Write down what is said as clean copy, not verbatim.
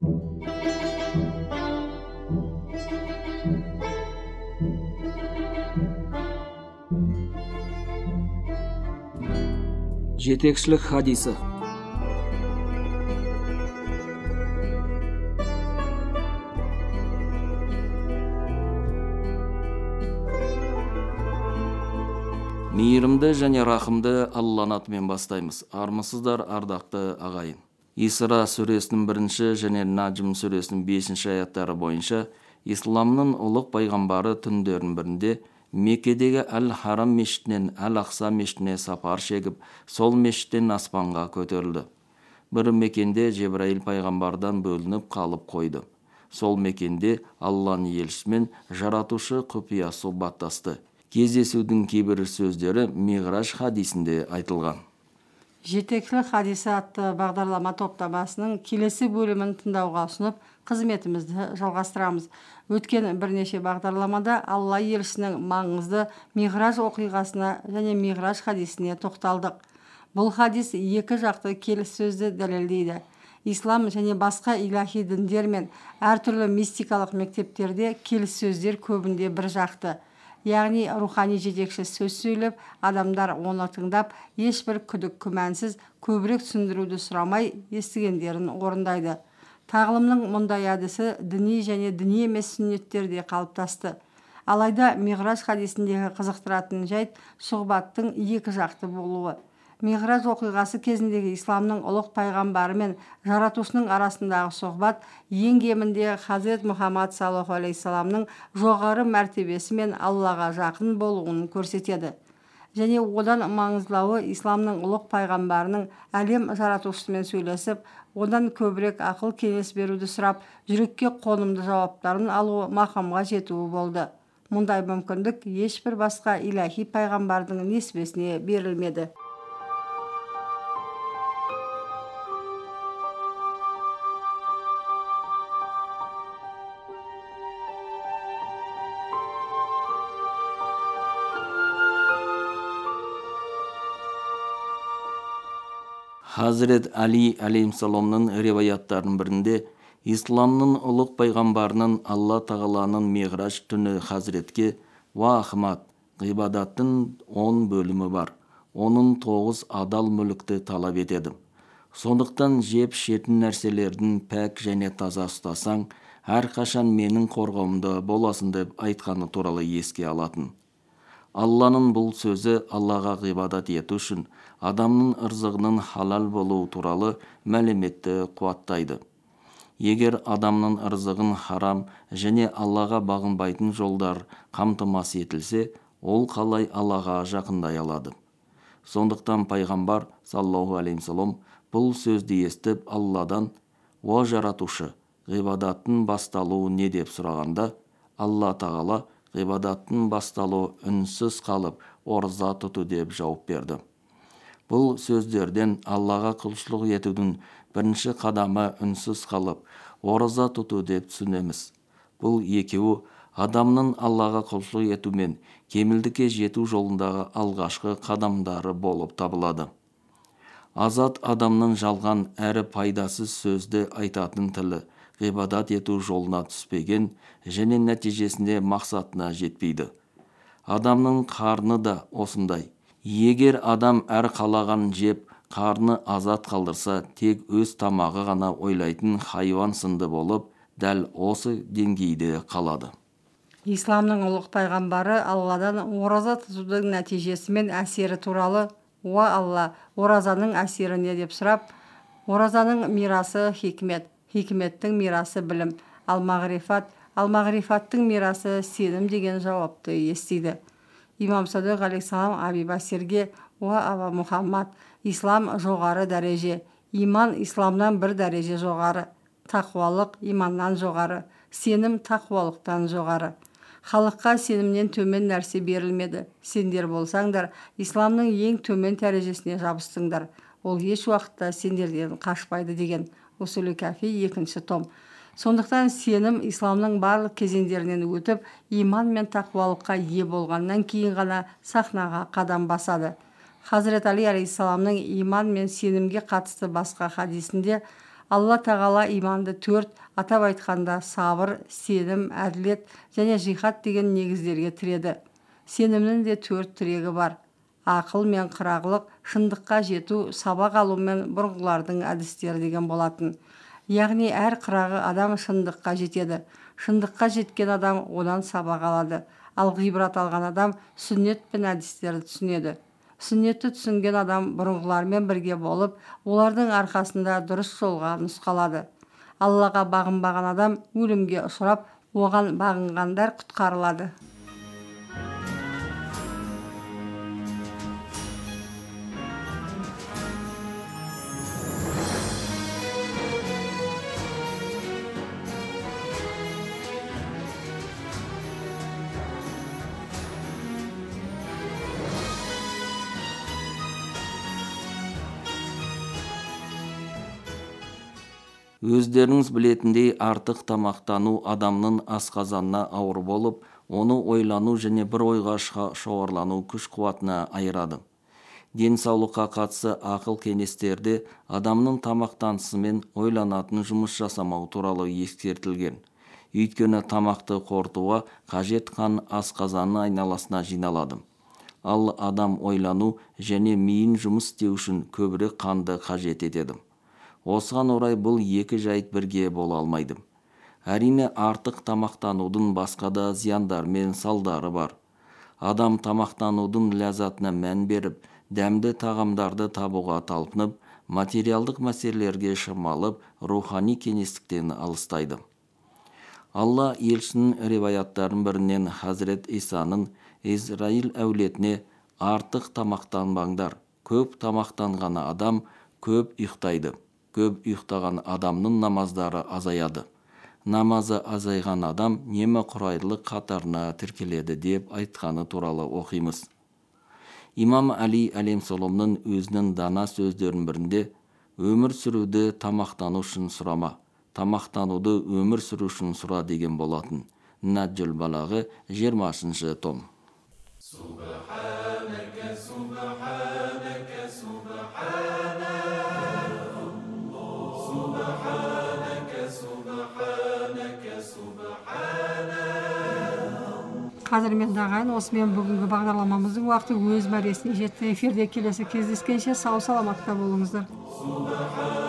Жетекшілік хадисі. Мейірімді және рахымды Алланың атымен бастаймыз. Армысыздар, ардақты ағайын. Исра сүресінің 1 және Наджм сүресінің 5 аяттары бойынша исламның ұлық пайғамбары түндердің бірінде Меккедегі Әл-Харам мешітінен Әл-Ақса мешітіне сапар шегіп, сол мешіттен аспанға көтерілді. Бір мекенде Жебраил пайғамбардан бөлініп қалып қойды. Сол мекенде Алланың елшісімен жаратушы құпия сұхбаттасты. Кездесудің кейбір сөздері Миғраж хадисінде айтылған. Жетекшілік хадисі атты бағдарлама топтамасының келесі бөлімін тыңдауға ұсынып, қызметімізді жалғастырамыз. Өткен бірнеше бағдарламада Алла елшісінің маңызды Миғраж оқиғасына және Миғраж хадисіне тоқталдық. Бұл хадис екі жақты келіссөзді дәлелдейді. Ислам және басқа илахи діндер мен әртүрлі мистикалық мектептерде келіссөздер көбінде бір жақты. Яғни рухани жетекші сөз сөйлеп, адамдар оны тыңдап, ешбір күдік күмәнсіз көбірек түсіндіруді сұрамай естігендерін орындайды. Тағылымның мұндай әдісі діни және діни емес сүннеттерде қалыптасты. Алайда Миғраж хадисіндегі қызықтыратын жайт сұхбаттың екі жақты болуы. Миғраж оқиғасы кезіндегі исламның ұлық пайғамбары мен жаратушының арасындағы сұхбат ең кемінде Хазірет Мұхаммад саллаллаху алейхи саламның жоғары мәртебесі мен Аллаға жақын болуын көрсетеді. Және одан маңыздылауы исламның ұлық пайғамбарының әлем жаратушысымен сөйлесіп, одан көбірек ақыл кеңес беруді сұрап, жүрекке қонымды жауаптарын алуы мақамға жетуі болды. Мұндай мүмкіндік ешбір басқа илахи пайғамбардың несібесіне берілмеді. Хазірет Али алейхиссаламның риваяттарының бірінде исламның ұлық пайғамбарының Алла тағаланың Миғраж түні Хазіретке: «Ва Ахмад, ғибадаттың 10 бөлімі бар. Оның 9 адал мүлікті талап етеді. Сондықтан жеп шетін нәрселердің пәк және таза ұстасаң, әрқашан менің қорғауымда боласың» деп айтқаны туралы еске алатын. Алланың бұл сөзі Аллаға ғибадат ету үшін адамның ырзығының халал болуы туралы мәліметті қуаттайды. Егер адамның ырзығын харам және Аллаға бағынбайтын жолдар қамтамасыз етілсе, ол қалай Аллаға жақындай алады? Сондықтан пайғамбар саллаллаху алейхи вассалам бұл сөзді естіп Алладан: «О жаратушы, ғибадаттың басталуы не?» деп сұрағанда, Алла тағала ғибадаттың басталуы үнсіз қалып, ораза тұту деп жауап берді. Бұл сөздерден Аллаға құлшылық етудің бірінші қадамы үнсіз қалып, ораза тұту деп түсінеміз. Бұл екеуі адамның Аллаға құлшылық ету мен кемелдікке жету жолындағы алғашқы қадамдары болып табылады. Азат адамның жалған әрі пайдасыз сөзді айтатын тілі ғибадат ету жолына түспеген және нәтижесінде мақсатына жетпейді. Адамның қарны да осындай. Егер адам әр қалаған жеп, қарны азат қалдырса, тек өз тамағы ғана ойлайтын хайуан сынды болып, дәл осы деңгейде қалады. Исламның ұлық пайғамбары Алладан ораза тұтудың нәтижесі мен әсері туралы: «Уа Алла, оразаның әсері не?» деп сұрап, оразаның мирасы хикмет, хикметтің мирасы білім, ал-мағрифаттың мирасы сенім деген жауапты естиді. Имам Садуқ алейхиссалам Аби Басирге: «Уа Аба Мұхаммад, ислам жоғары дәреже, иман исламнан бір дәреже жоғары, тақуалық иманнан жоғары, сенім тақуалықтан жоғары. Халыққа сенімнен төмен нәрсе берілмеді. Сендер болсаңдар, исламның ең төмен дәрежесіне жабыстыңдар. Ол еш уақытта сендерден қашпайды» деген. Усулу Кафи 2 том. Сондықтан сенім исламның барлық кезеңдерінен өтіп, иман мен тақуалыққа ие болғаннан кейін ғана сахнаға қадам басады. Хазірет Али алейхиссаламның иман мен сенімге қатысты басқа хадисінде: Алла тағала иманды 4, атап айтқанда сабыр, сенім, әділет және жихад деген негіздерге тіреді. Сенімнің де 4 тірегі бар. Ақыл мен қырағылық, шындыққа жету, сабақ алу мен бұрынғылардың әдістері деген болатын. Яғни әр қырағы адам шындыққа жетеді. Шындыққа жеткен адам одан сабақ алады. Ал ғибрат алған адам сүннет пен әдістерді түсінеді. Сүннетті түсінген адам бұрынғылармен бірге болып, олардың арқасында дұрыс жолға нұсқалады. Аллаға бағынбаған адам өлімге ұшырап, оған бағынғандар құтқарылады. Өздеріңіз білетіндей, артық тамақтану адамның асқазанына ауыр болып, оны ойлану және бір ойға шоғырлану күш қуатына айырады. Денсаулыққа қатысы ақыл кеңестерде адамның тамақтанысымен ойланатын жұмыс жасамау туралы ескертілген. Өйткені тамақты қорытуға қажет қан асқазанның айналасына жиналады. Ал адам ойлану және миын жұмыс істеу үшін көбірек қанды қажет етеді. Осыған орай бұл екі жайт бірге бола алмайды. Әрине артық тамақтанудың басқа да зияндар мен салдары бар. Адам тамақтанудың ләззатына мән беріп, дәмді тағамдарды табуға талпынып, материалдық мәселелерге шырмалып, рухани кеңістіктен алыстайды. Алла елшінің риwаяттарын бірінен Хазірет Исаның Израиль әулетіне артық тамақтанбаңдар. Көп тамақтанған адам көп ұйықтайды. Көп ұйықтаған адамның намаздары азаяды. Намазы азайған адам немқұрайлылық қатарына тіркеледі деп айтқаны туралы оқимыз. Имам Али алейхиссаламның өзінің дана сөздерінің бірінде өмір сүруді тамақтану үшін сұрама, тамақтануды өмір сүру үшін сұра деген болатын. Наджул балағы 20 том. Қадірменді ағайын, осымен бүгінгі бағдарламамыздың уақыты өз мәресіне жетті. Эфирде келесі кездескенше сау саламатта болыңыздар.